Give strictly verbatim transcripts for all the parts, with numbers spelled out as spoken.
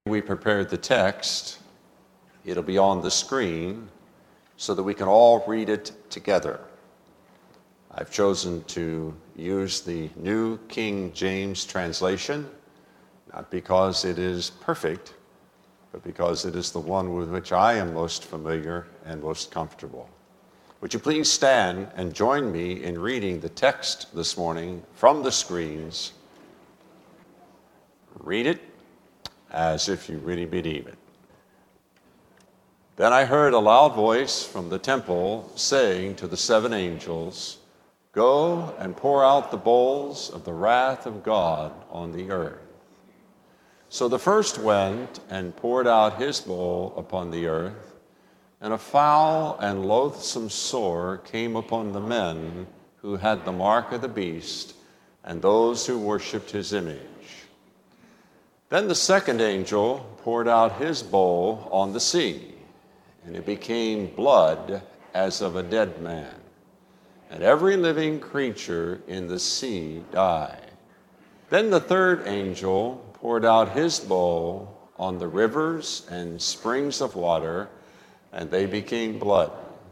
We prepared the text. It'll be on the screen so that we can all read it together. I've chosen to use the New King James translation, not because it is perfect, but because it is the one with which I am most familiar and most comfortable. Would you please stand and join me in reading the text this morning from the screens? Read it as if you really believe it. Then I heard a loud voice from the temple saying to the seven angels, "Go and pour out the bowls of the wrath of God on the earth." So the first went and poured out his bowl upon the earth, and a foul and loathsome sore came upon the men who had the mark of the beast and those who worshipped his image. Then the second angel poured out his bowl on the sea, and it became blood as of a dead man, and every living creature in the sea died. Then the third angel poured out his bowl on the rivers and springs of water, and they became blood.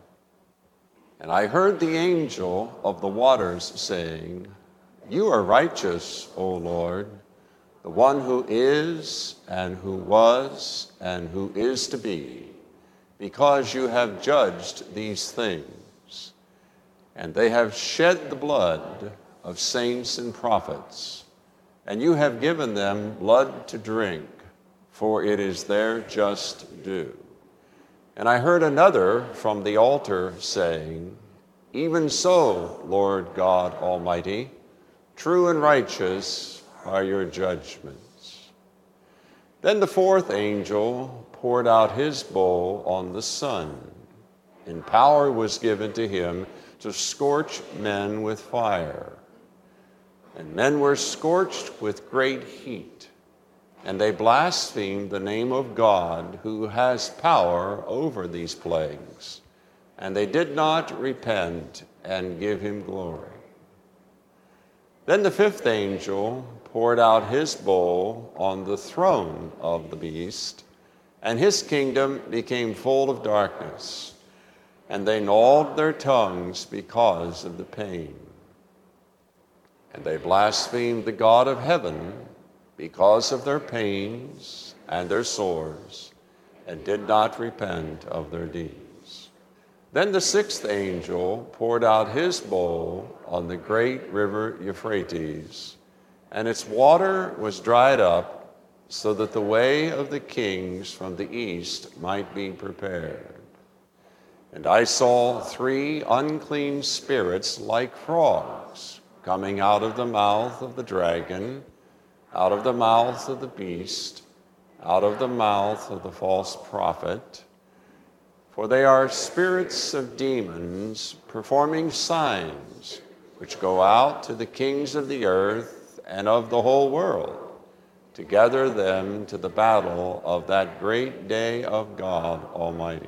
And I heard the angel of the waters saying, "You are righteous, O Lord, the one who is, and who was, and who is to be, because you have judged these things. And they have shed the blood of saints and prophets, and you have given them blood to drink, for it is their just due." And I heard another from the altar saying, "Even so, Lord God Almighty, true and righteous are your judgments." Then the fourth angel poured out his bowl on the sun, and power was given to him to scorch men with fire. And men were scorched with great heat, and they blasphemed the name of God who has power over these plagues, and they did not repent and give him glory. Then the fifth angel poured out his bowl on the throne of the beast, and his kingdom became full of darkness, and they gnawed their tongues because of the pain. And they blasphemed the God of heaven because of their pains and their sores, and did not repent of their deeds. Then the sixth angel poured out his bowl on the great river Euphrates, and its water was dried up, so that the way of the kings from the east might be prepared. And I saw three unclean spirits like frogs coming out of the mouth of the dragon, out of the mouth of the beast, out of the mouth of the false prophet. For they are spirits of demons performing signs, which go out to the kings of the earth and of the whole world, to gather them to the battle of that great day of God Almighty.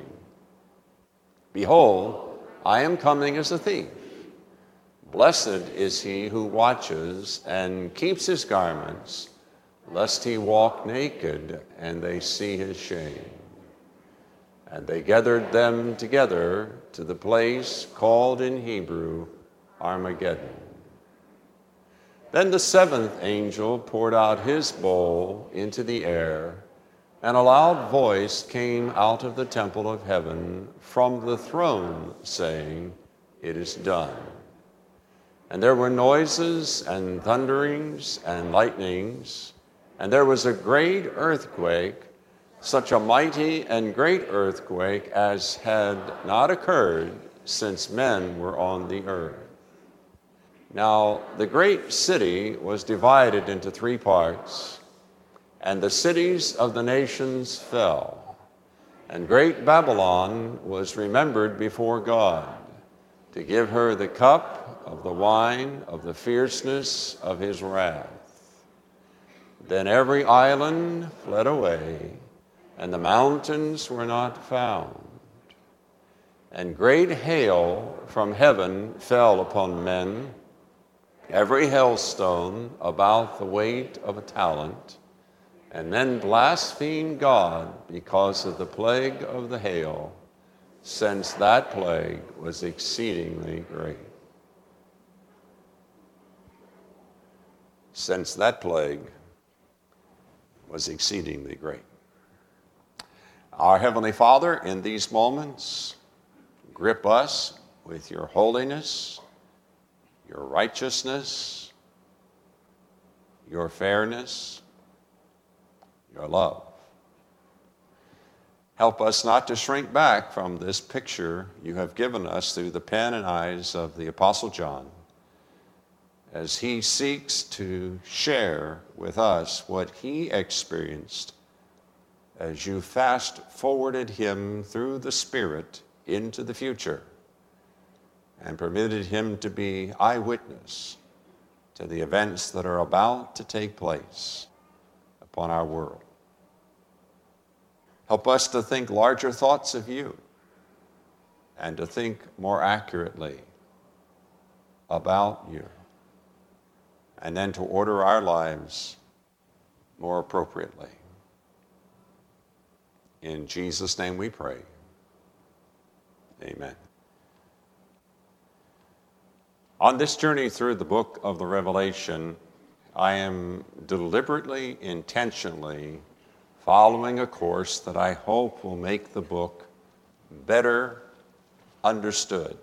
Behold, I am coming as a thief. Blessed is he who watches and keeps his garments, lest he walk naked and they see his shame. And they gathered them together to the place called in Hebrew Armageddon. Then the seventh angel poured out his bowl into the air, and a loud voice came out of the temple of heaven from the throne, saying, "It is done." And there were noises and thunderings and lightnings, and there was a great earthquake, such a mighty and great earthquake as had not occurred since men were on the earth. Now the great city was divided into three parts, and the cities of the nations fell. And great Babylon was remembered before God, to give her the cup of the wine of the fierceness of his wrath. Then every island fled away, and the mountains were not found. And great hail from heaven fell upon men, every hailstone about the weight of a talent, and then blasphemed God because of the plague of the hail, since that plague was exceedingly great. Since that plague was exceedingly great. Our Heavenly Father, in these moments, grip us with your holiness, your righteousness, your fairness, your love. Help us not to shrink back from this picture you have given us through the pen and eyes of the Apostle John, as he seeks to share with us what he experienced as you fast forwarded him through the Spirit into the future and permitted him to be eyewitness to the events that are about to take place upon our world. Help us to think larger thoughts of you and to think more accurately about you, and then to order our lives more appropriately. In Jesus' name we pray. Amen. On this journey through the book of the Revelation, I am deliberately, intentionally following a course that I hope will make the book better understood.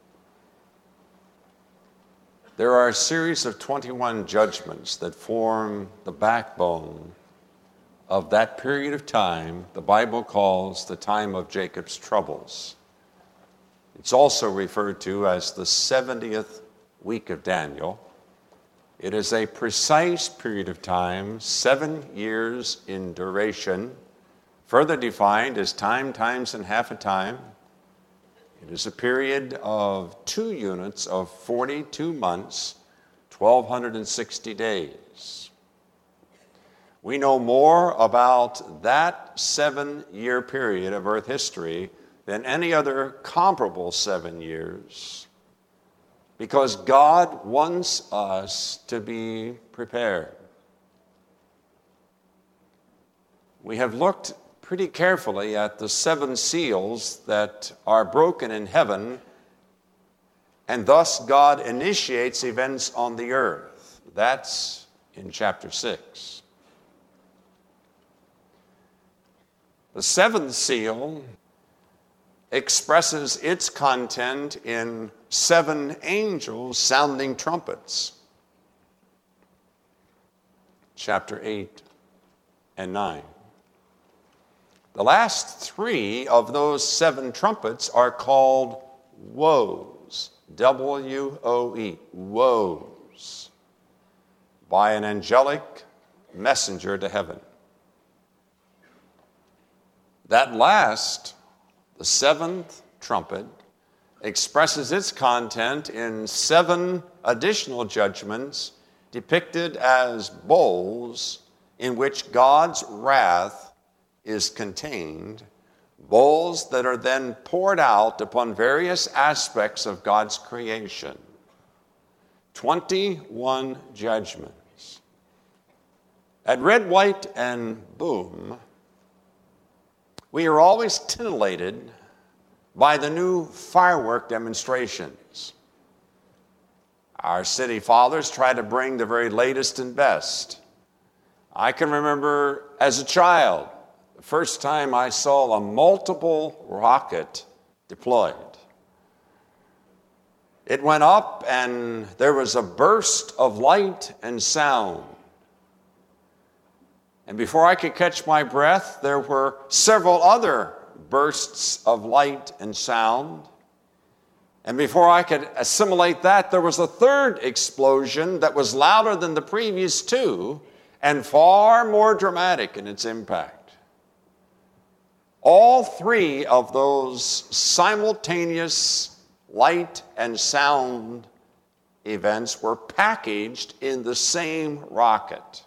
There are a series of twenty-one judgments that form the backbone of that period of time the Bible calls the time of Jacob's troubles. It's also referred to as the seventieth week of Daniel. It is a precise period of time, seven years in duration, further defined as time times and half a time. It is a period of two units of forty-two months, one thousand two hundred sixty days. We know more about that seven-year period of Earth history than any other comparable seven years, because God wants us to be prepared. We have looked pretty carefully at the seven seals that are broken in heaven, and thus God initiates events on the earth. That's in chapter six. The seventh seal expresses its content in seven angels sounding trumpets. Chapter eight and nine. The last three of those seven trumpets are called woes, W O E, woes, by an angelic messenger to heaven. That last, the seventh trumpet, expresses its content in seven additional judgments depicted as bowls in which God's wrath is contained, bowls that are then poured out upon various aspects of God's creation. twenty-one judgments. At Red, White, and Boom, we are always titillated by the new firework demonstrations. Our city fathers try to bring the very latest and best. I can remember as a child, the first time I saw a multiple rocket deployed. It went up and there was a burst of light and sound. And before I could catch my breath, there were several other bursts of light and sound. And before I could assimilate that, there was a third explosion that was louder than the previous two and far more dramatic in its impact. All three of those simultaneous light and sound events were packaged in the same rocket.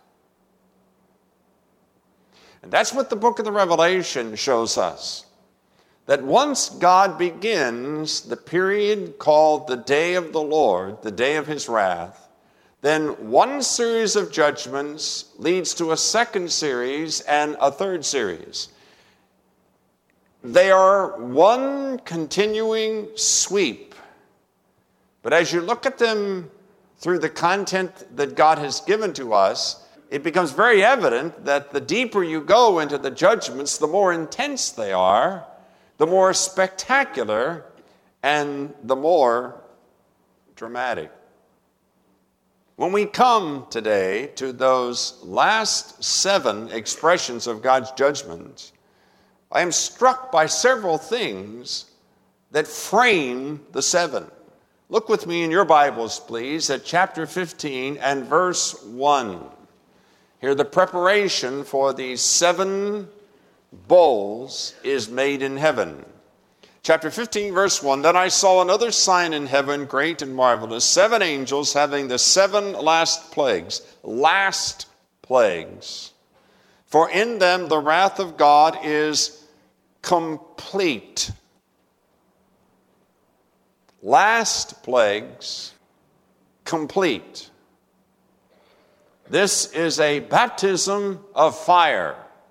And that's what the book of the Revelation shows us. That once God begins the period called the day of the Lord, the day of his wrath, then one series of judgments leads to a second series and a third series. They are one continuing sweep. But as you look at them through the content that God has given to us, it becomes very evident that the deeper you go into the judgments, the more intense they are, the more spectacular, and the more dramatic. When we come today to those last seven expressions of God's judgment, I am struck by several things that frame the seven. Look with me in your Bibles, please, at chapter fifteen and verse one. Here the preparation for these seven bowls is made in heaven. Chapter fifteen, verse one, Then I saw another sign in heaven, great and marvelous, seven angels having the seven last plagues. Last plagues. For in them the wrath of God is complete. Last plagues, complete. This is a baptism of fire.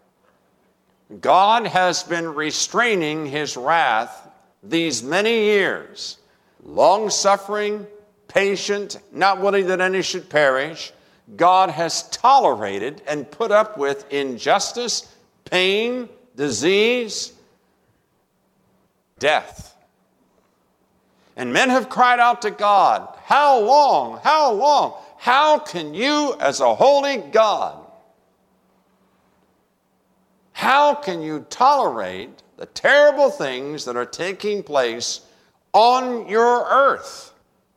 God has been restraining his wrath these many years, long-suffering, patient, not willing that any should perish. God has tolerated and put up with injustice, pain, disease, death. And men have cried out to God, how long, how long? How can you, as a holy God, how can you tolerate the terrible things that are taking place on your earth?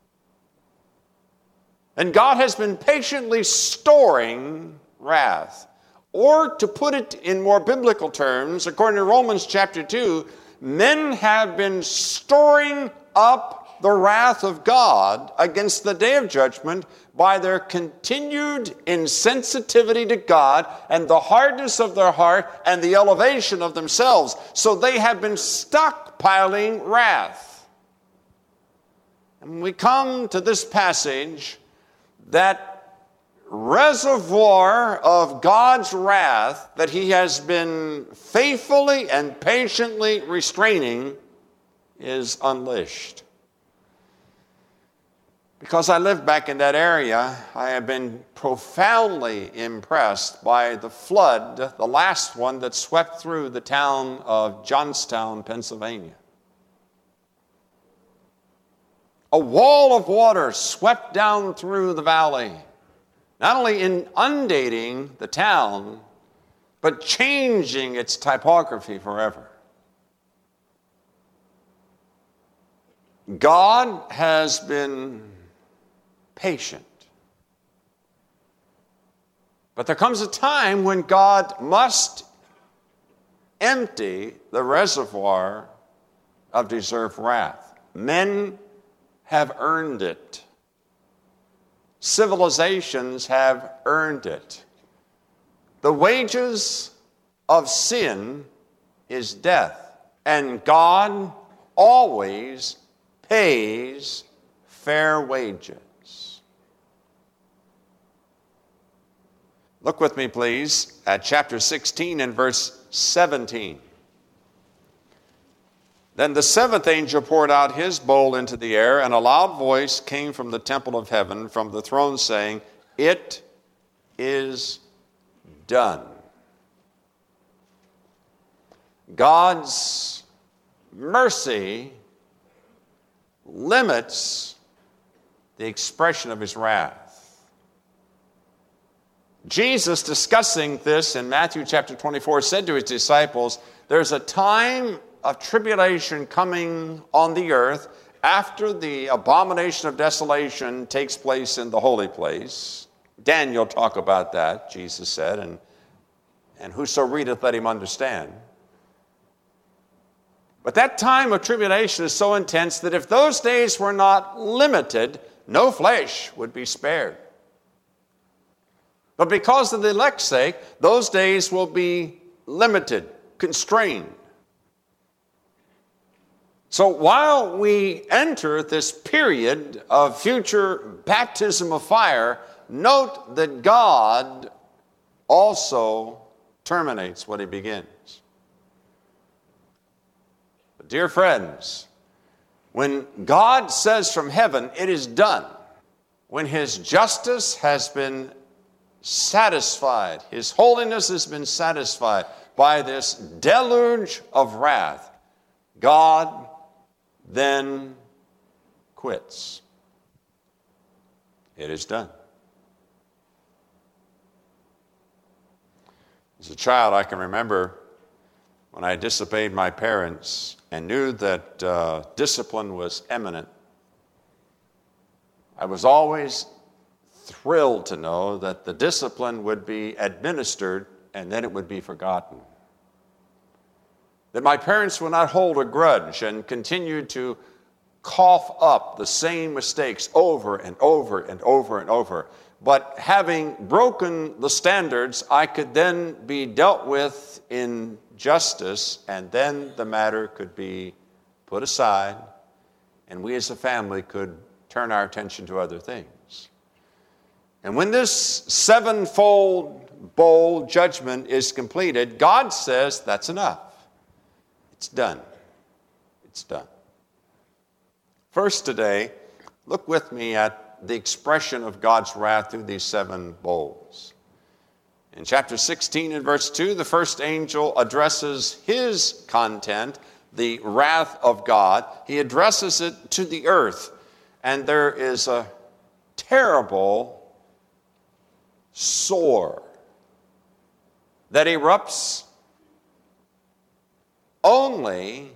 And God has been patiently storing wrath. Or to put it in more biblical terms, according to Romans chapter two, men have been storing up the wrath of God against the day of judgment by their continued insensitivity to God and the hardness of their heart and the elevation of themselves. So they have been stockpiling wrath. And when we come to this passage, that reservoir of God's wrath that he has been faithfully and patiently restraining is unleashed. Because I lived back in that area, I have been profoundly impressed by the flood, the last one that swept through the town of Johnstown, Pennsylvania. A wall of water swept down through the valley, not only inundating the town, but changing its typography forever. God has been patient. But there comes a time when God must empty the reservoir of deserved wrath. Men have earned it. Civilizations have earned it. The wages of sin is death, and God always pays fair wages. Look with me, please, at chapter sixteen and verse seventeen. Then the seventh angel poured out his bowl into the air, and a loud voice came from the temple of heaven, from the throne, saying, It is done. God's mercy limits the expression of his wrath. Jesus, discussing this in Matthew chapter twenty-four, said to his disciples, there's a time of tribulation coming on the earth after the abomination of desolation takes place in the holy place. Daniel talked about that, Jesus said, and, and whoso readeth, let him understand. But that time of tribulation is so intense that if those days were not limited, no flesh would be spared. But because of the elect's sake, those days will be limited, constrained. So while we enter this period of future baptism of fire, note that God also terminates what he begins. But dear friends, when God says from heaven, it is done, when his justice has been satisfied, his holiness has been satisfied by this deluge of wrath, God then quits. It is done. As a child, I can remember when I disobeyed my parents and knew that uh, discipline was imminent. I was always thrilled to know that the discipline would be administered and then it would be forgotten. That my parents would not hold a grudge and continue to cough up the same mistakes over and over and over and over. But having broken the standards, I could then be dealt with in justice, and then the matter could be put aside, and we as a family could turn our attention to other things. And when this sevenfold bowl judgment is completed, God says, that's enough. It's done. It's done. First today, look with me at the expression of God's wrath through these seven bowls. In chapter sixteen and verse two, the first angel addresses his content, the wrath of God. He addresses it to the earth, and there is a terrible sore that erupts only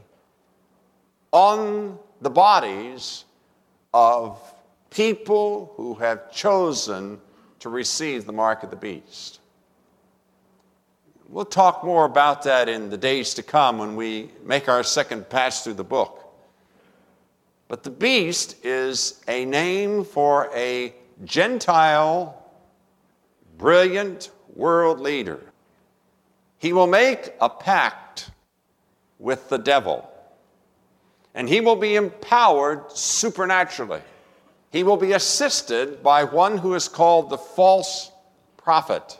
on the bodies of people who have chosen to receive the mark of the beast. We'll talk more about that in the days to come when we make our second pass through the book. But the beast is a name for a Gentile, brilliant world leader. He will make a pact with the devil, and he will be empowered supernaturally. He will be assisted by one who is called the false prophet.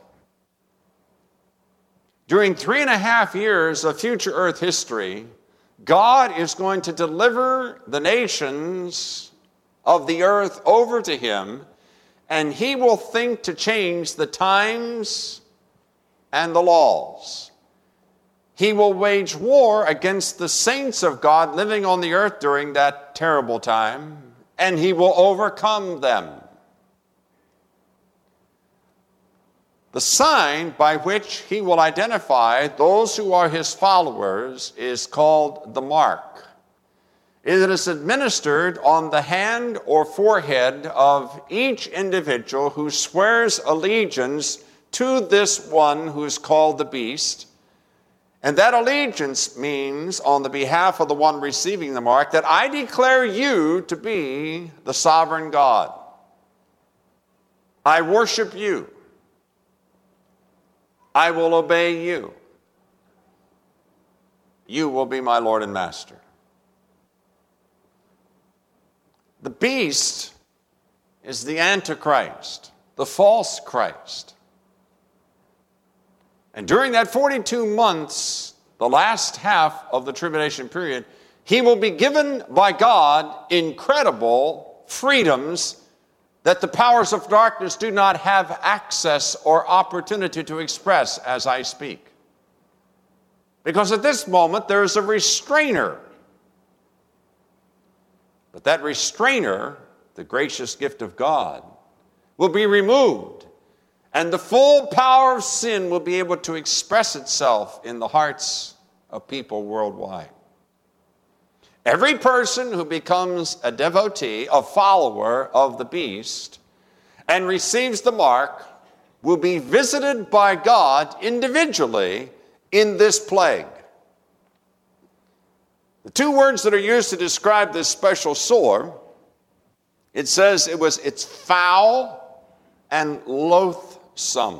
During three and a half years of future earth history, God is going to deliver the nations of the earth over to him, and he will think to change the times and the laws. He will wage war against the saints of God living on the earth during that terrible time, and he will overcome them. The sign by which he will identify those who are his followers is called the mark. It is administered on the hand or forehead of each individual who swears allegiance to this one who is called the beast. And that allegiance means, on the behalf of the one receiving the mark, that I declare you to be the sovereign God. I worship you. I will obey you. You will be my Lord and Master. The beast is the Antichrist, the false Christ. And during that forty-two months, the last half of the tribulation period, he will be given by God incredible freedoms that the powers of darkness do not have access or opportunity to express as I speak. Because at this moment, there is a restrainer. But that restrainer, the gracious gift of God, will be removed. And the full power of sin will be able to express itself in the hearts of people worldwide. Every person who becomes a devotee, a follower of the beast, and receives the mark will be visited by God individually in this plague. The two words that are used to describe this special sore, it says it was it's foul and loathsome.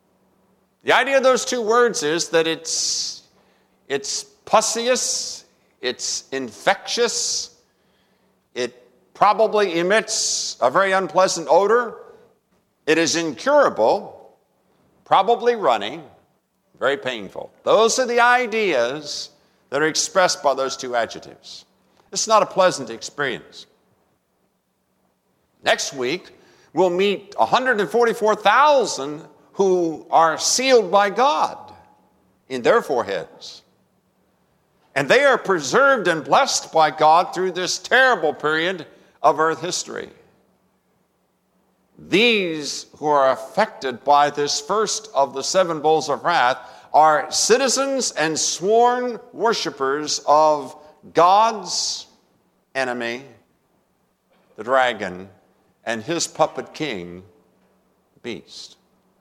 The idea of those two words is that it's it's pusseous, It's infectious. It probably emits a very unpleasant odor. It is incurable, probably running, very painful. Those are the ideas that are expressed by those two adjectives. It's not a pleasant experience. Next week, we'll meet one hundred forty-four thousand who are sealed by God in their foreheads. And they are preserved and blessed by God through this terrible period of earth history. These who are affected by this first of the seven bowls of wrath are citizens and sworn worshipers of God's enemy, the dragon, and his puppet king, the beast.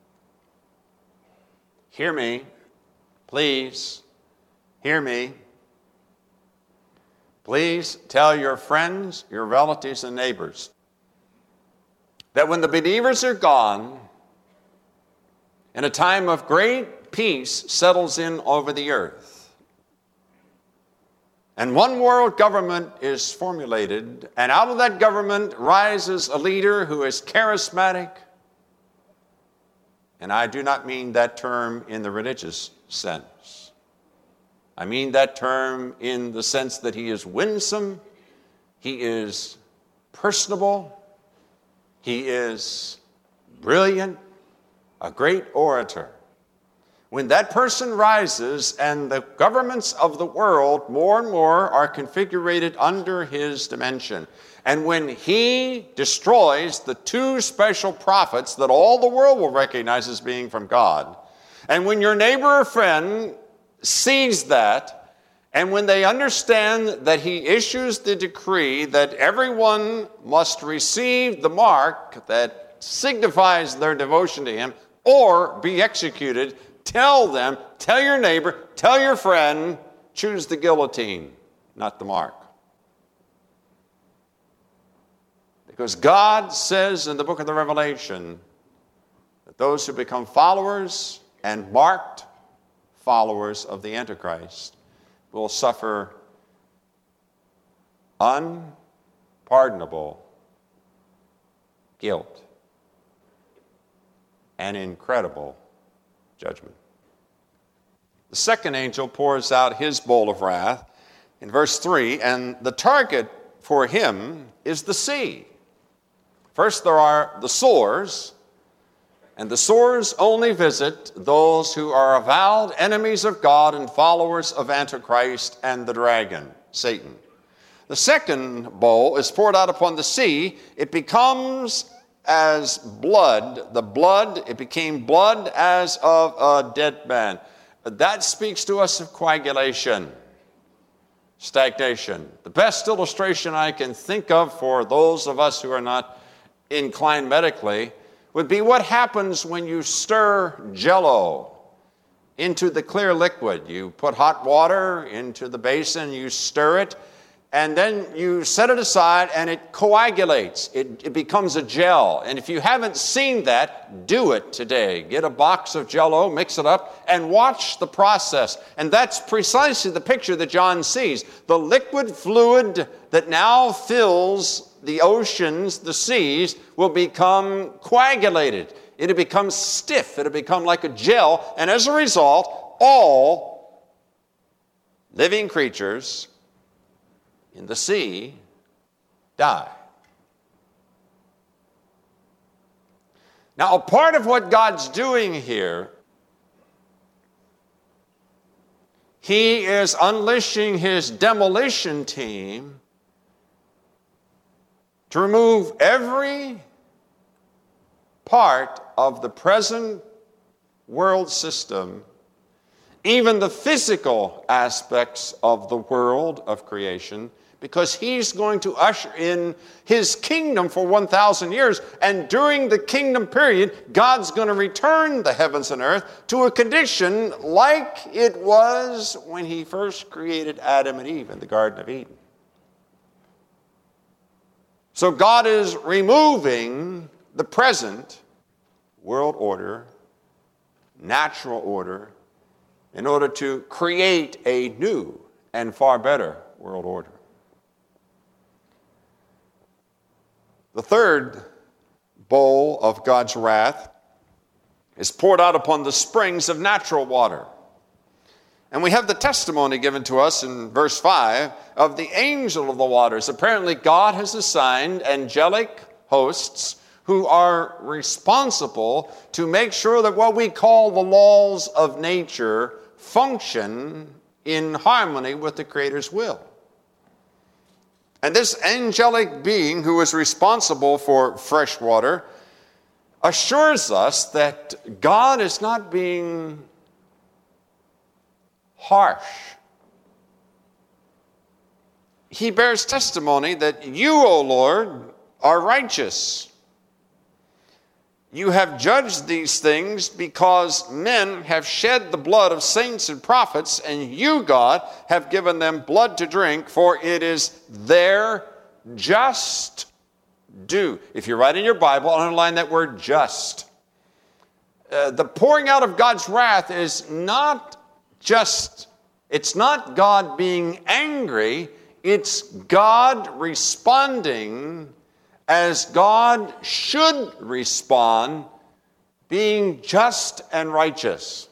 Hear me, please, hear me. Please tell your friends, your relatives, and neighbors that when the believers are gone and a time of great peace settles in over the earth, and one world government is formulated, and out of that government rises a leader who is charismatic, and I do not mean that term in the religious sense. I mean that term in the sense that he is winsome, he is personable, he is brilliant, a great orator. When that person rises and the governments of the world more and more are configured under his dimension, and when he destroys the two special prophets that all the world will recognize as being from God, and when your neighbor or friend sees that, and when they understand that he issues the decree that everyone must receive the mark that signifies their devotion to him or be executed, tell them, tell your neighbor, tell your friend, choose the guillotine, not the mark. Because God says in the book of the Revelation that those who become followers and marked followers of the Antichrist will suffer unpardonable guilt and incredible judgment. The second angel pours out his bowl of wrath in verse three, and the target for him is the sea. First there are the sores, and the sores only visit those who are avowed enemies of God and followers of Antichrist and the dragon, Satan. The second bowl is poured out upon the sea. It becomes as blood, the blood, it became blood as of a dead man. That speaks to us of coagulation, stagnation. The best illustration I can think of for those of us who are not inclined medically would be what happens when you stir Jell-O into the clear liquid. You put hot water into the basin, you stir it, and then you set it aside and it coagulates. It, it becomes a gel. And if you haven't seen that, do it today. Get a box of Jell-O, mix it up, and watch the process. And that's precisely the picture that John sees. The liquid fluid that now fills the oceans, the seas, will become coagulated. It'll become stiff. It'll become like a gel. And as a result, all living creatures in the sea die. Now, a part of what God's doing here, he is unleashing his demolition team to remove every part of the present world system, even the physical aspects of the world of creation, because he's going to usher in his kingdom for one thousand years. And during the kingdom period, God's going to return the heavens and earth to a condition like it was when he first created Adam and Eve in the Garden of Eden. So God is removing the present world order, natural order, in order to create a new and far better world order. The third bowl of God's wrath is poured out upon the springs of natural water. And we have the testimony given to us in verse five of the angel of the waters. Apparently, God has assigned angelic hosts who are responsible to make sure that what we call the laws of nature function in harmony with the Creator's will. And this angelic being who is responsible for fresh water assures us that God is not being harsh. He bears testimony that you, O Lord, are righteous. You have judged these things because men have shed the blood of saints and prophets, and you, God, have given them blood to drink, for it is their just due. If you write in your Bible, underline that word just. Uh, the pouring out of God's wrath is not just, it's not God being angry, it's God responding as God should respond, being just and righteous.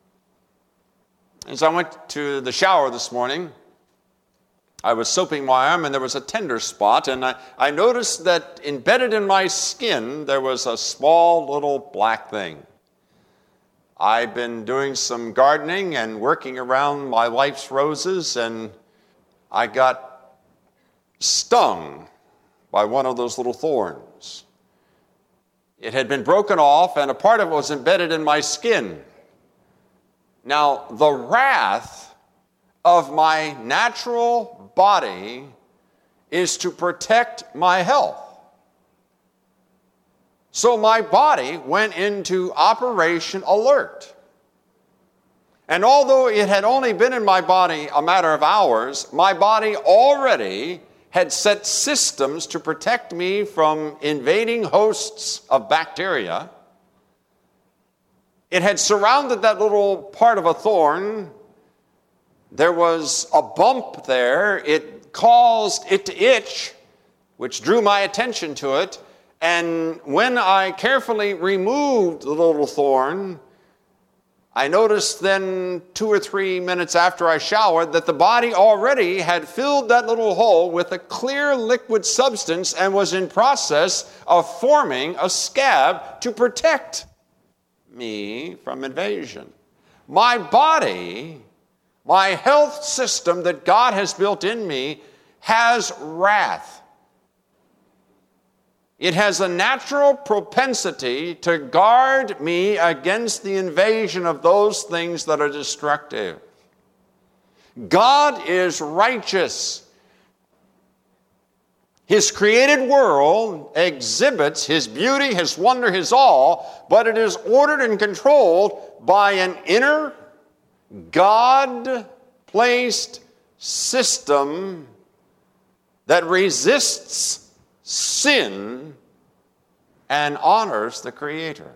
As I went to the shower this morning, I was soaping my arm and there was a tender spot, and I, I noticed that embedded in my skin there was a small little black thing. I've been doing some gardening and working around my wife's roses, and I got stung by one of those little thorns. It had been broken off, and a part of it was embedded in my skin. Now, the wrath of my natural body is to protect my health. So my body went into Operation Alert. And although it had only been in my body a matter of hours, my body already had set systems to protect me from invading hosts of bacteria. It had surrounded that little part of a thorn. There was a bump there. It caused it to itch, which drew my attention to it. And when I carefully removed the little thorn, I noticed then two or three minutes after I showered that the body already had filled that little hole with a clear liquid substance and was in process of forming a scab to protect me from invasion. My body, my health system that God has built in me, has wrath. It has a natural propensity to guard me against the invasion of those things that are destructive. God is righteous. His created world exhibits His beauty, His wonder, His awe, but it is ordered and controlled by an inner, God-placed system that resists sin and honors the Creator.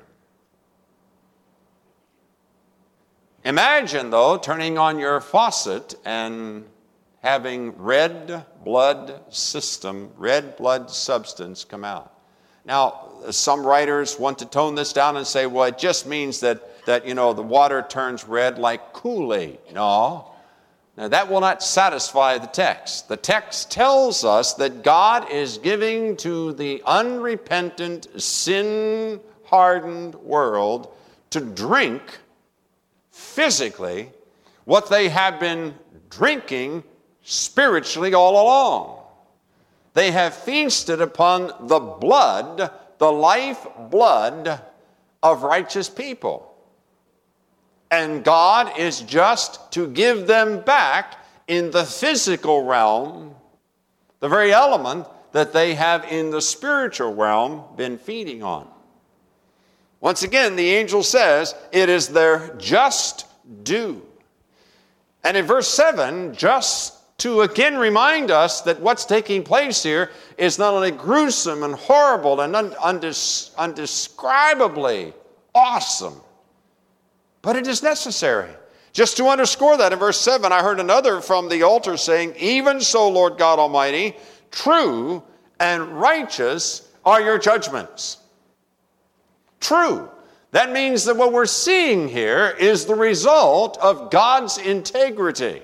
Imagine, though, turning on your faucet and having red blood system, red blood substance come out. Now, some writers want to tone this down and say, well, it just means that, that you know, the water turns red like Kool-Aid. No. Now, that will not satisfy the text. The text tells us that God is giving to the unrepentant, sin-hardened world to drink physically what they have been drinking spiritually all along. They have feasted upon the blood, the life blood of righteous people. And God is just to give them back in the physical realm the very element that they have in the spiritual realm been feeding on. Once again, the angel says it is their just due. And in verse seven, just to again remind us that what's taking place here is not only gruesome and horrible and undes- undescribably awesome, but it is necessary. Just to underscore that, in verse seven, I heard another from the altar saying, "Even so, Lord God Almighty, true and righteous are your judgments." True. That means that what we're seeing here is the result of God's integrity.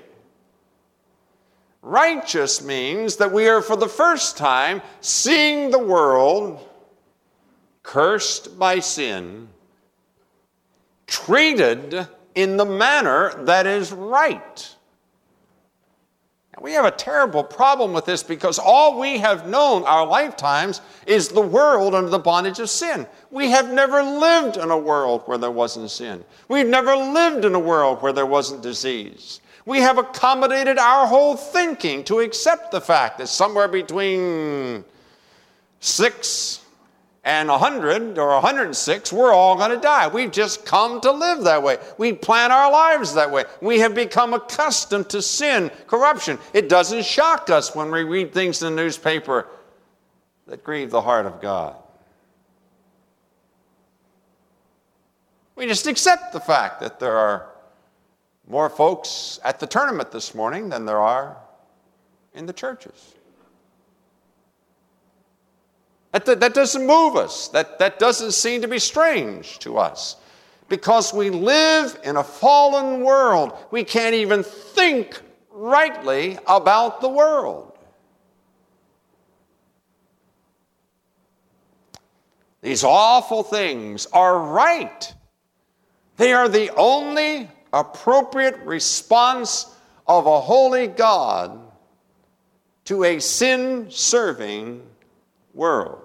Righteous means that we are for the first time seeing the world cursed by sin, treated in the manner that is right. And we have a terrible problem with this because all we have known our lifetimes is the world under the bondage of sin. We have never lived in a world where there wasn't sin. We've never lived in a world where there wasn't disease. We have accommodated our whole thinking to accept the fact that somewhere between six and one hundred or one hundred six, we're all going to die. We've just come to live that way. We plan our lives that way. We have become accustomed to sin, corruption. It doesn't shock us when we read things in the newspaper that grieve the heart of God. We just accept the fact that there are more folks at the tournament this morning than there are in the churches. That, that doesn't move us. That, that doesn't seem to be strange to us. Because we live in a fallen world. We can't even think rightly about the world. These awful things are right. They are the only appropriate response of a holy God to a sin-serving world.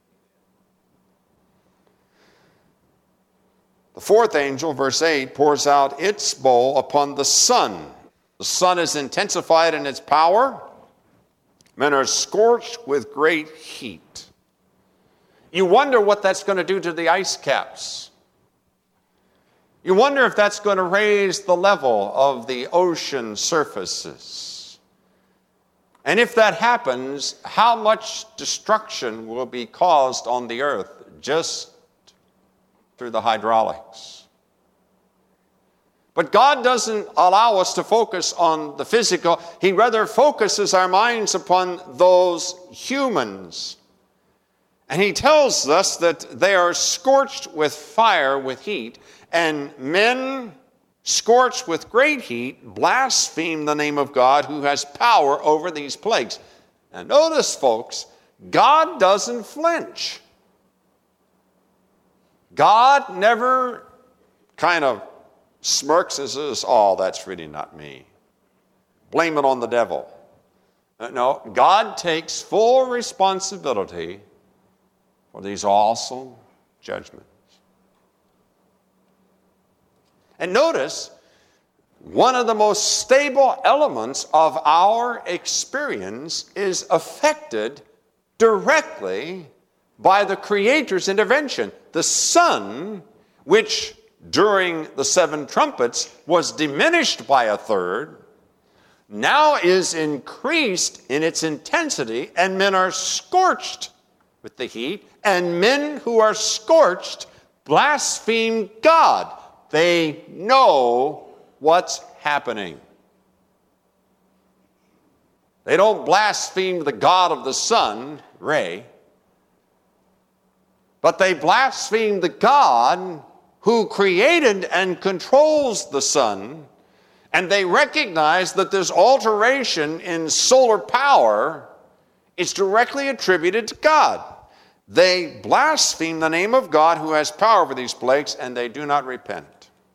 The fourth angel, verse eight, pours out its bowl upon the sun. The sun is intensified in its power. Men are scorched with great heat. You wonder what that's going to do to the ice caps. You wonder if that's going to raise the level of the ocean surfaces. And if that happens, how much destruction will be caused on the earth just through the hydraulics? But God doesn't allow us to focus on the physical. He rather focuses our minds upon those humans. And he tells us that they are scorched with fire, with heat, and men scorched with great heat blaspheme the name of God who has power over these plagues. Now notice, folks, God doesn't flinch. God never kind of smirks and says, "Oh, that's really not me. Blame it on the devil." No, God takes full responsibility for these awesome judgments. And notice, one of the most stable elements of our experience is affected directly by the Creator's intervention. The sun, which during the seven trumpets was diminished by a third, now is increased in its intensity, and men are scorched with the heat, and men who are scorched blaspheme God. They know what's happening. They don't blaspheme the God of the sun, Ray, but they blaspheme the God who created and controls the sun, and they recognize that this alteration in solar power is directly attributed to God. They blaspheme the name of God who has power over these plagues, and they do not repent.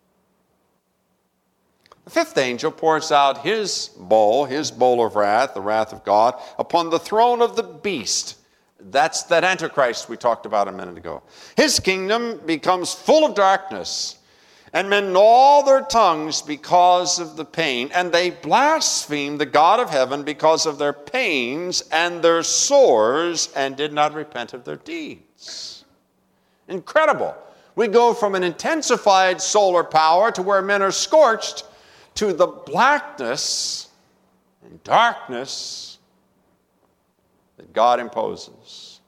The fifth angel pours out his bowl, his bowl of wrath, the wrath of God, upon the throne of the beast. That's that Antichrist we talked about a minute ago. His kingdom becomes full of darkness, and men gnaw their tongues because of the pain, and they blaspheme the God of heaven because of their pains and their sores, and did not repent of their deeds. Incredible. We go from an intensified solar power to where men are scorched to the blackness and darkness that God imposes.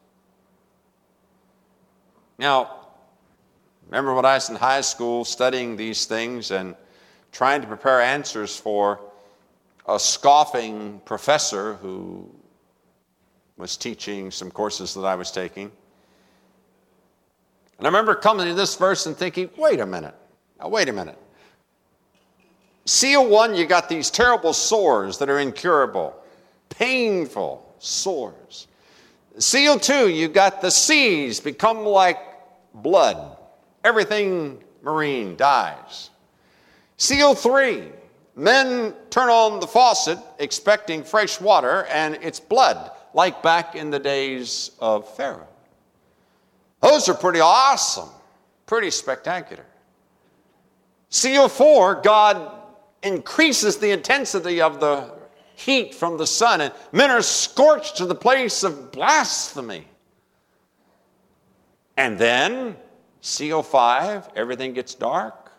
Now, remember when I was in high school studying these things and trying to prepare answers for a scoffing professor who was teaching some courses that I was taking. And I remember coming to this verse and thinking, wait a minute, now wait a minute. Seal one, you got these terrible sores that are incurable, painful sores. Seal two, you got the seas become like blood. Everything marine dies. Seal three, men turn on the faucet expecting fresh water and it's blood, like back in the days of Pharaoh. Those are pretty awesome, pretty spectacular. Seal four, God increases the intensity of the heat from the sun, and men are scorched to the place of blasphemy. And then, C O five, everything gets dark.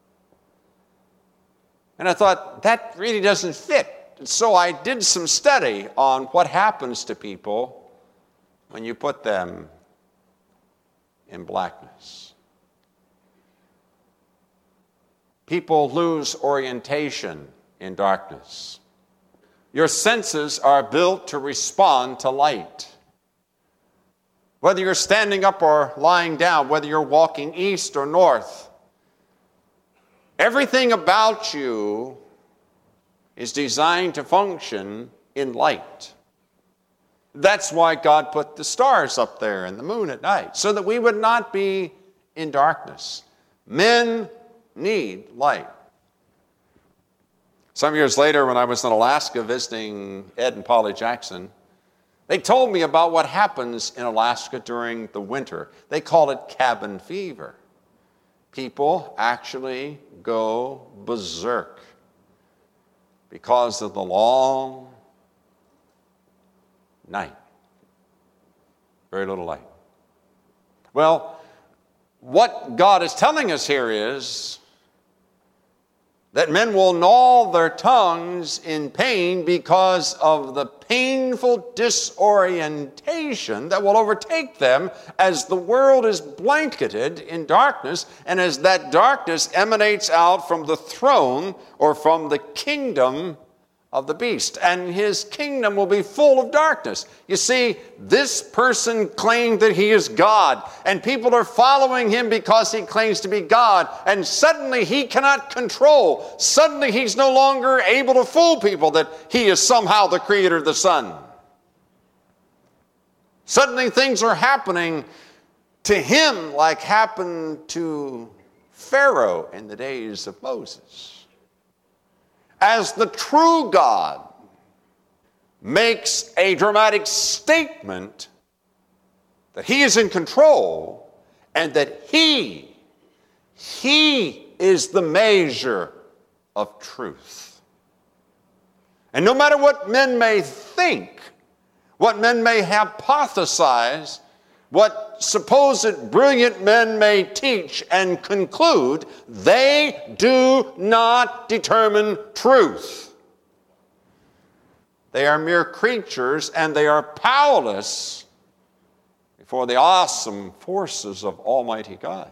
And I thought, that really doesn't fit. And so I did some study on what happens to people when you put them in blackness. People lose orientation in darkness. Your senses are built to respond to light. Whether you're standing up or lying down, whether you're walking east or north, everything about you is designed to function in light. That's why God put the stars up there and the moon at night, so that we would not be in darkness. Men need light. Some years later, when I was in Alaska visiting Ed and Polly Jackson, they told me about what happens in Alaska during the winter. They call it cabin fever. People actually go berserk because of the long night. Very little light. Well, what God is telling us here is that men will gnaw their tongues in pain because of the painful disorientation that will overtake them as the world is blanketed in darkness, and as that darkness emanates out from the throne or from the kingdom of the beast, and his kingdom will be full of darkness. You see, this person claimed that he is God, and people are following him because he claims to be God, and suddenly he cannot control. Suddenly he's no longer able to fool people that he is somehow the creator of the sun. Suddenly things are happening to him like happened to Pharaoh in the days of Moses. As the true God makes a dramatic statement that he is in control and that he, he is the measure of truth. And no matter what men may think, what men may hypothesize, what supposed brilliant men may teach and conclude, they do not determine truth. They are mere creatures, and they are powerless before the awesome forces of Almighty God.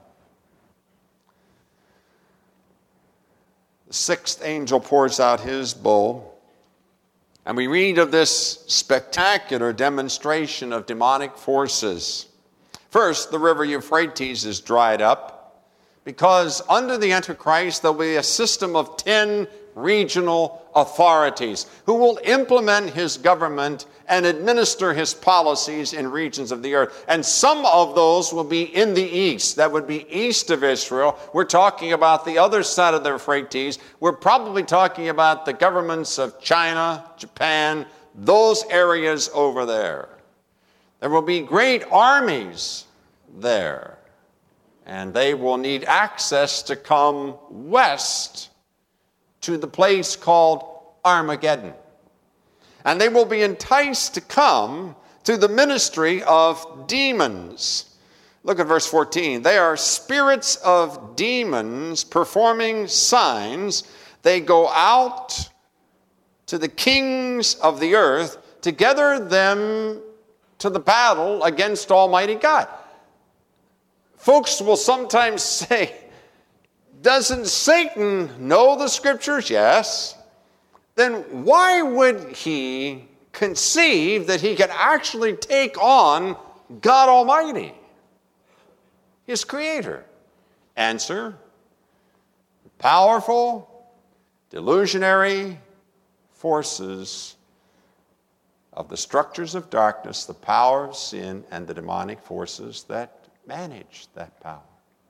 The sixth angel pours out his bowl, and we read of this spectacular demonstration of demonic forces. First, the river Euphrates is dried up because under the Antichrist there will be a system of ten regional authorities who will implement his government and administer his policies in regions of the earth. And some of those will be in the east. That would be east of Israel. We're talking about the other side of the Euphrates. We're probably talking about the governments of China, Japan, those areas over there. There will be great armies there, and they will need access to come west to the place called Armageddon. And they will be enticed to come to the ministry of demons. Look at verse fourteen. They are spirits of demons performing signs. They go out to the kings of the earth to gather them to the battle against Almighty God. Folks will sometimes say, Doesn't Satan know the Scriptures? Yes. Then why would he conceive that he could actually take on God Almighty, his Creator? Answer: powerful, delusionary forces of the structures of darkness, the power of sin, and the demonic forces that manage that power.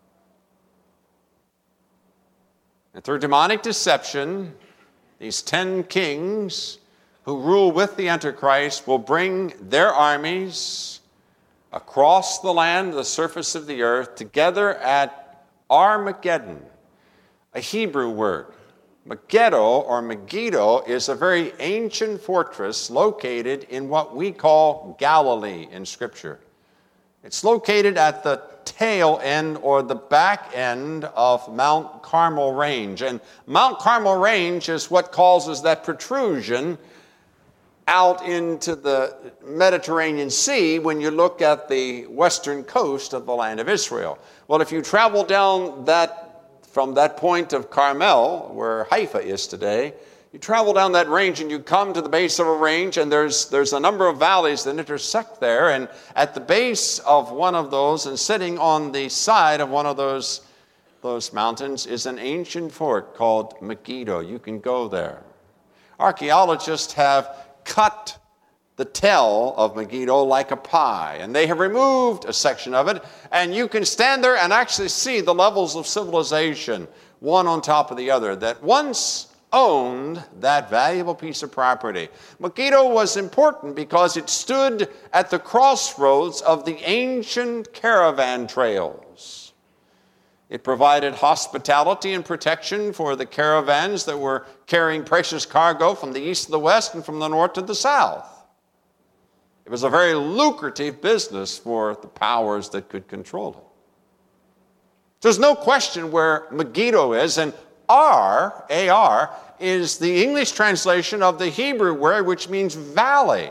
And through demonic deception, these ten kings who rule with the Antichrist will bring their armies across the land, the surface of the earth, together at Armageddon, a Hebrew word. Megiddo or Megiddo is a very ancient fortress located in what we call Galilee in Scripture. It's located at the tail end or the back end of Mount Carmel Range. And Mount Carmel Range is what causes that protrusion out into the Mediterranean Sea when you look at the western coast of the land of Israel. Well, if you travel down that from that point of Carmel, where Haifa is today, you travel down that range and you come to the base of a range, and there's, there's a number of valleys that intersect there. And at the base of one of those, and sitting on the side of one of those, those mountains, is an ancient fort called Megiddo. You can go there. Archaeologists have cut the tail of Megiddo like a pie, and they have removed a section of it, and you can stand there and actually see the levels of civilization, one on top of the other, that once owned that valuable piece of property. Megiddo was important because it stood at the crossroads of the ancient caravan trails. It provided hospitality and protection for the caravans that were carrying precious cargo from the east to the west and from the north to the south. It was a very lucrative business for the powers that could control it. There's no question where Megiddo is, and Ar, A R, is the English translation of the Hebrew word which means valley.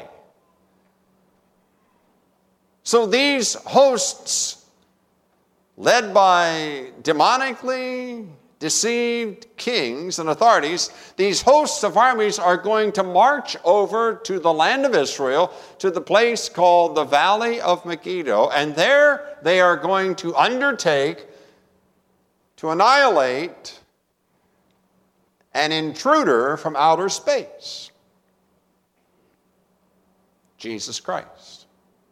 So these hosts, led by demonically deceived kings and authorities, these hosts of armies are going to march over to the land of Israel, to the place called the Valley of Megiddo, and there they are going to undertake to annihilate an intruder from outer space, Jesus Christ.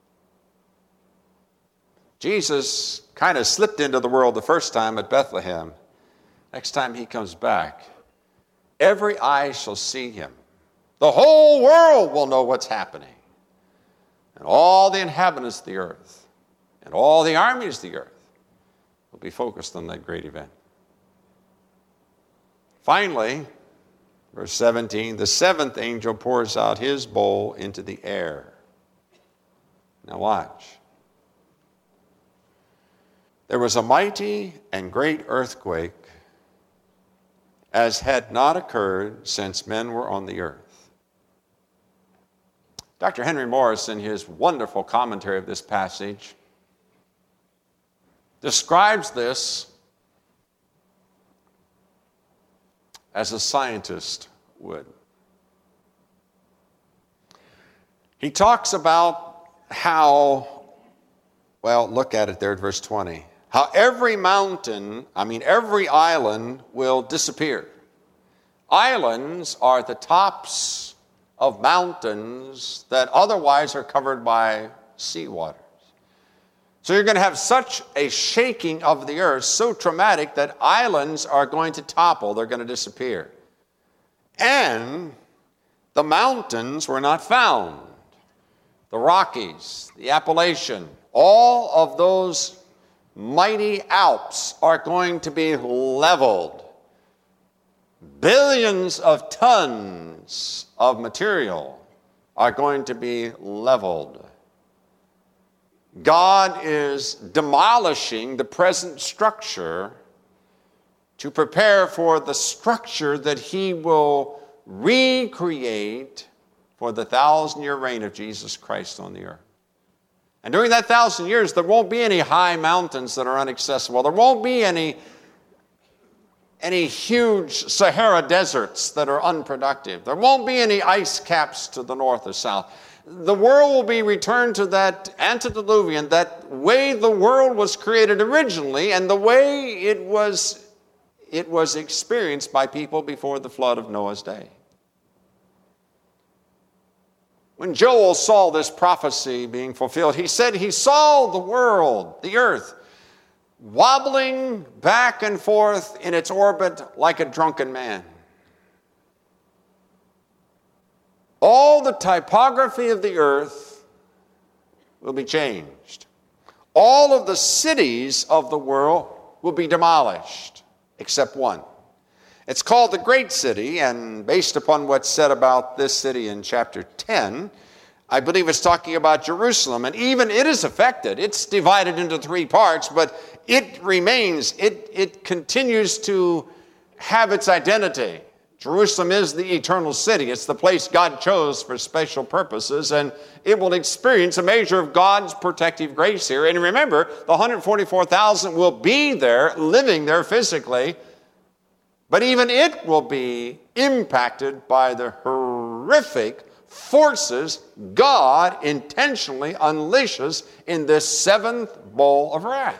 Jesus kind of slipped into the world the first time at Bethlehem. Next time he comes back, every eye shall see him. The whole world will know what's happening. And all the inhabitants of the earth and all the armies of the earth will be focused on that great event. Finally, verse seventeen, the seventh angel pours out his bowl into the air. Now watch. There was a mighty and great earthquake, as had not occurred since men were on the earth. Doctor Henry Morris, in his wonderful commentary of this passage, describes this as a scientist would. He talks about how, well, look at it there at verse twenty. How every mountain, I mean every island, will disappear. Islands are the tops of mountains that otherwise are covered by seawaters. So you're going to have such a shaking of the earth, so traumatic that islands are going to topple, they're going to disappear. And the mountains were not found. The Rockies, the Appalachian, all of those mighty Alps are going to be leveled. Billions of tons of material are going to be leveled. God is demolishing the present structure to prepare for the structure that he will recreate for the thousand-year reign of Jesus Christ on the earth. And during that thousand years, there won't be any high mountains that are inaccessible. There won't be any any huge Sahara deserts that are unproductive. There won't be any ice caps to the north or south. The world will be returned to that antediluvian, that way the world was created originally and the way it was, it was experienced by people before the flood of Noah's day. When Joel saw this prophecy being fulfilled, he said he saw the world, the earth, wobbling back and forth in its orbit like a drunken man. All the typography of the earth will be changed. All of the cities of the world will be demolished, except one. It's called the Great City, and based upon what's said about this city in chapter ten, I believe it's talking about Jerusalem, and even it is affected. It's divided into three parts, but it remains, it, it continues to have its identity. Jerusalem is the eternal city. It's the place God chose for special purposes, and it will experience a measure of God's protective grace here. And remember, the one hundred forty-four thousand will be there, living there physically, but even it will be impacted by the horrific forces God intentionally unleashes in this seventh bowl of wrath.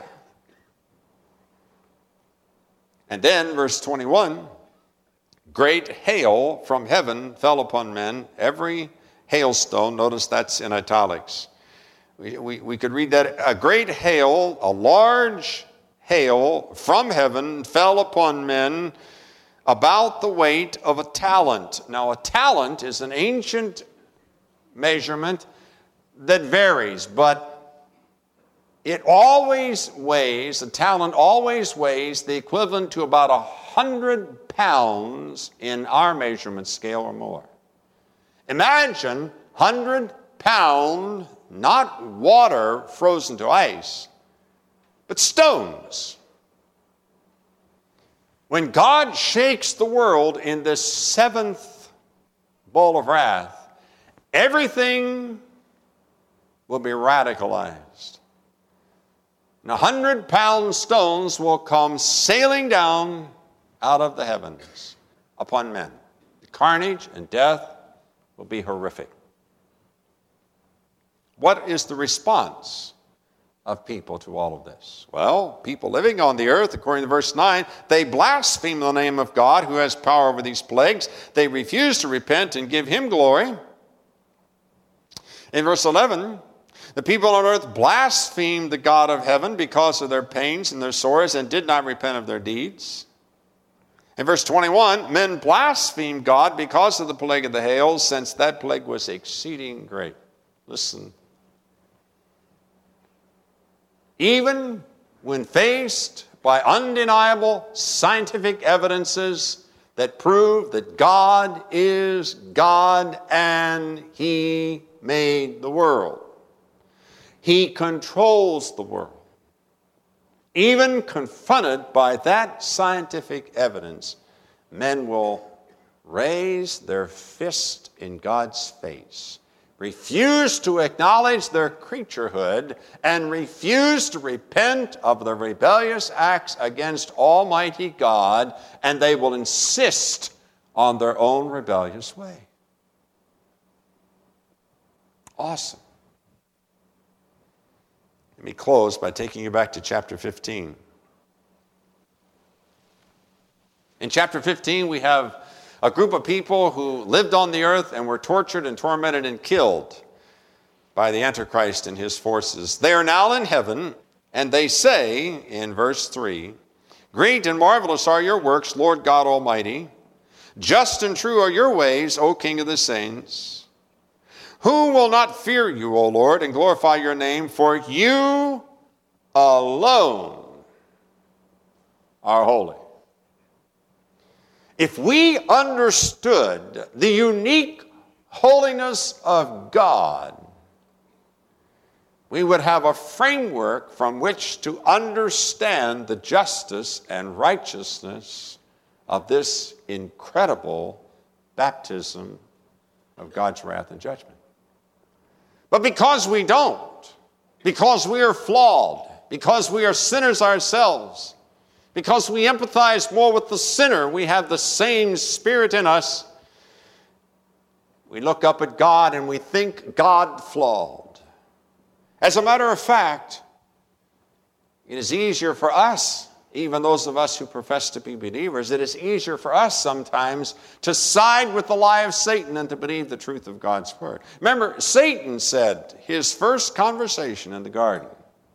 And then, verse twenty-one, great hail from heaven fell upon men, every hailstone. Notice that's in italics. We, we, we could read that. A great hail, a large hail from heaven fell upon men, about the weight of a talent. Now, a talent is an ancient measurement that varies, but it always weighs, a talent always weighs the equivalent to about a hundred pounds in our measurement scale or more. Imagine hundred pound, not water frozen to ice, but stones. When God shakes the world in this seventh bowl of wrath, everything will be radicalized. And a hundred pound stones will come sailing down out of the heavens upon men. The carnage and death will be horrific. What is the response of people to all of this? Well, people living on the earth, according to verse nine, they blaspheme the name of God who has power over these plagues. They refuse to repent and give him glory. In verse eleven, the people on earth blasphemed the God of heaven because of their pains and their sores and did not repent of their deeds. In verse twenty-one, men blasphemed God because of the plague of the hail, since that plague was exceeding great. Listen. Even when faced by undeniable scientific evidences that prove that God is God and he made the world. He controls the world. Even confronted by that scientific evidence, men will raise their fist in God's face, refuse to acknowledge their creaturehood, and refuse to repent of their rebellious acts against Almighty God, and they will insist on their own rebellious way. Awesome. Let me close by taking you back to chapter fifteen. In chapter fifteen, we have a group of people who lived on the earth and were tortured and tormented and killed by the Antichrist and his forces. They are now in heaven, and they say in verse three, great and marvelous are your works, Lord God Almighty. Just and true are your ways, O King of the saints. Who will not fear you, O Lord, and glorify your name? For you alone are holy. If we understood the unique holiness of God, we would have a framework from which to understand the justice and righteousness of this incredible baptism of God's wrath and judgment. But because we don't, because we are flawed, because we are sinners ourselves, Because we empathize more with the sinner, we have the same spirit in us. We look up at God and we think God flawed. As a matter of fact, it is easier for us, even those of us who profess to be believers, it is easier for us sometimes to side with the lie of Satan than to believe the truth of God's word. Remember, Satan said his first conversation in the garden,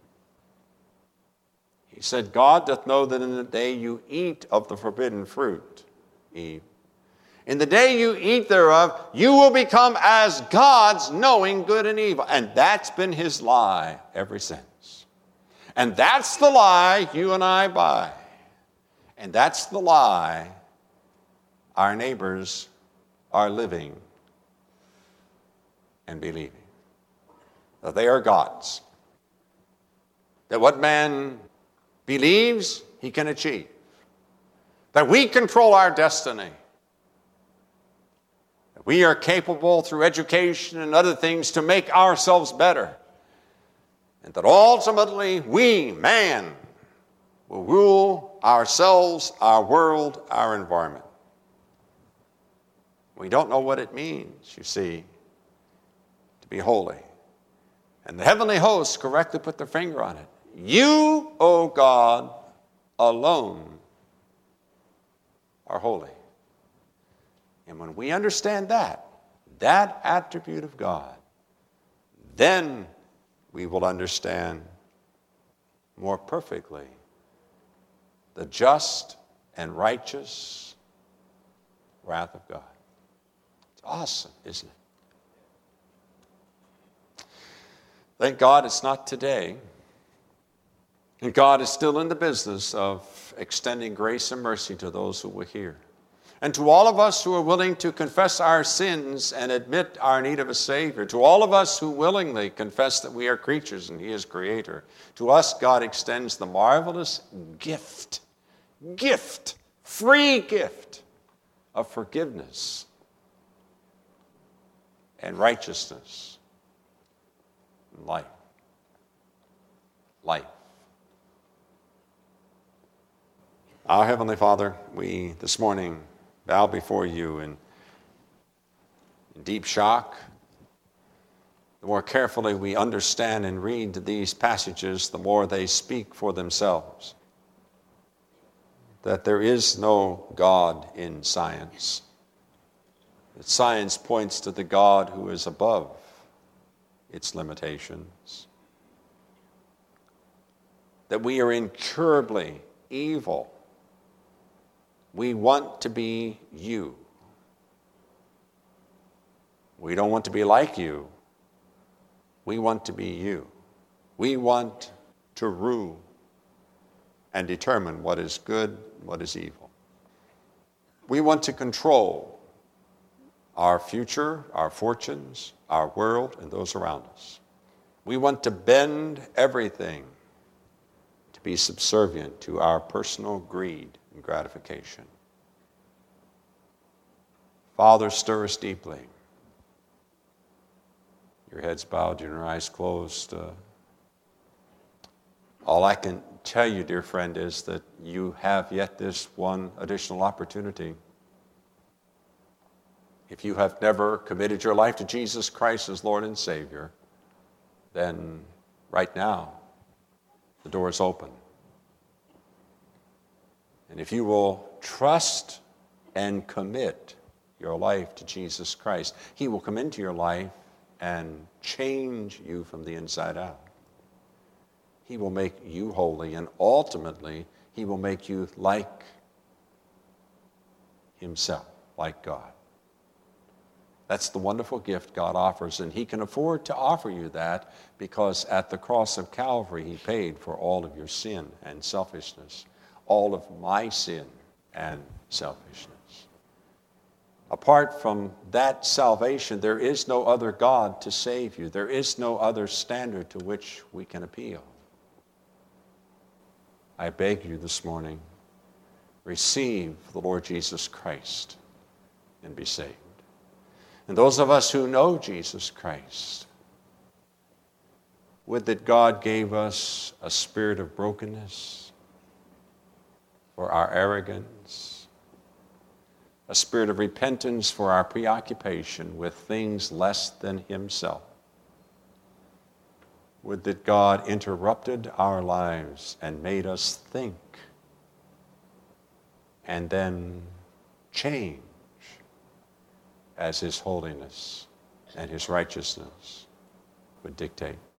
he said, God doth know that in the day you eat of the forbidden fruit, Eve, in the day you eat thereof, you will become as gods, knowing good and evil. And that's been his lie ever since. And that's the lie you and I buy. And that's the lie our neighbors are living and believing. That they are gods. That what man believes, he can achieve. That we control our destiny. That we are capable through education and other things to make ourselves better. And that ultimately we, man, will rule ourselves, our world, our environment. We don't know what it means, you see, to be holy. And the heavenly hosts correctly put their finger on it. You, O God, alone are holy. And when we understand that, that attribute of God, then we will understand more perfectly the just and righteous wrath of God. It's awesome, isn't it? Thank God it's not today. And God is still in the business of extending grace and mercy to those who will hear. And to all of us who are willing to confess our sins and admit our need of a Savior, to all of us who willingly confess that we are creatures and He is Creator, to us God extends the marvelous gift, gift, free gift of forgiveness and righteousness and life. Life. Our Heavenly Father, we this morning bow before you in, in deep shock. The more carefully we understand and read these passages, the more they speak for themselves. That there is no God in science. That science points to the God who is above its limitations. That we are incurably evil. We want to be you. We don't want to be like you. We want to be you. We want to rule and determine what is good, what is evil. We want to control our future, our fortunes, our world, and those around us. We want to bend everything to be subservient to our personal greed and gratification. Father, stir us deeply. Your heads bowed, your eyes closed. Uh, all I can tell you, dear friend, is that you have yet this one additional opportunity. If you have never committed your life to Jesus Christ as Lord and Savior, then right now, the door is open. And if you will trust and commit your life to Jesus Christ, He will come into your life and change you from the inside out. He will make you holy, and ultimately, He will make you like Himself, like God. That's the wonderful gift God offers, and He can afford to offer you that because at the cross of Calvary, He paid for all of your sin and selfishness, all of my sin and selfishness. Apart from that salvation, there is no other God to save you. There is no other standard to which we can appeal. I beg you this morning, receive the Lord Jesus Christ and be saved. And those of us who know Jesus Christ, would that God gave us a spirit of brokenness, for our arrogance, a spirit of repentance for our preoccupation with things less than himself. Would that God interrupted our lives and made us think and then change as his holiness and his righteousness would dictate.